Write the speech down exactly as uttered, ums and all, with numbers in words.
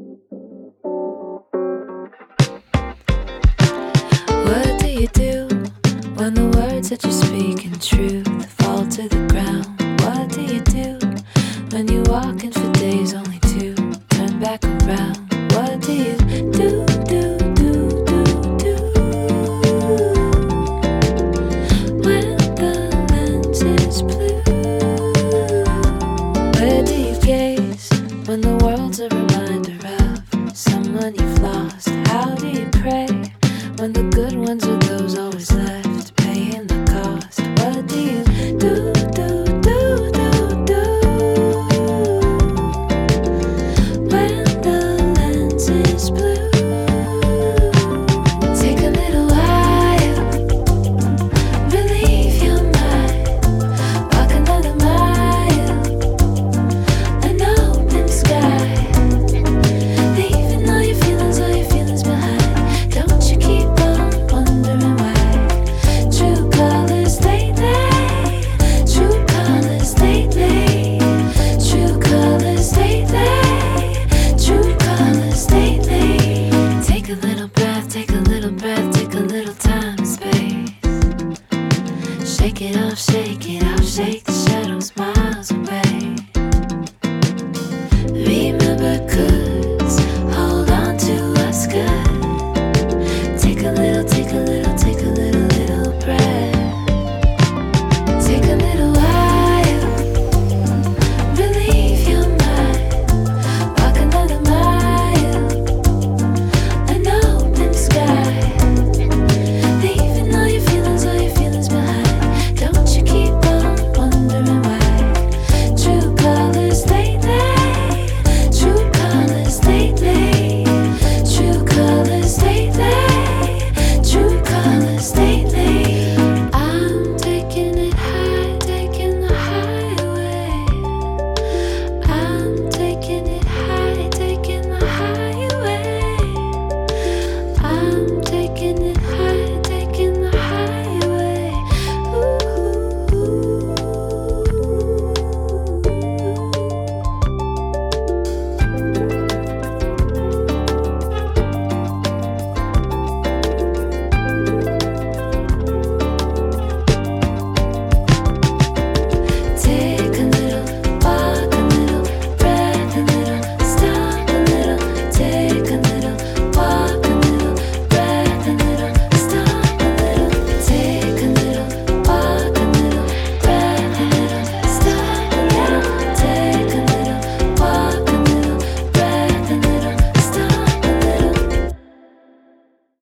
What do you do when the words that you speak in truth fall to the ground? What do you do when you walk in for days only to turn back around? What do you do, do, do, do, do when the lens is blue? Where do you gaze when the world's a reminder of someone you've lost? How do you pray when the good ones are those always left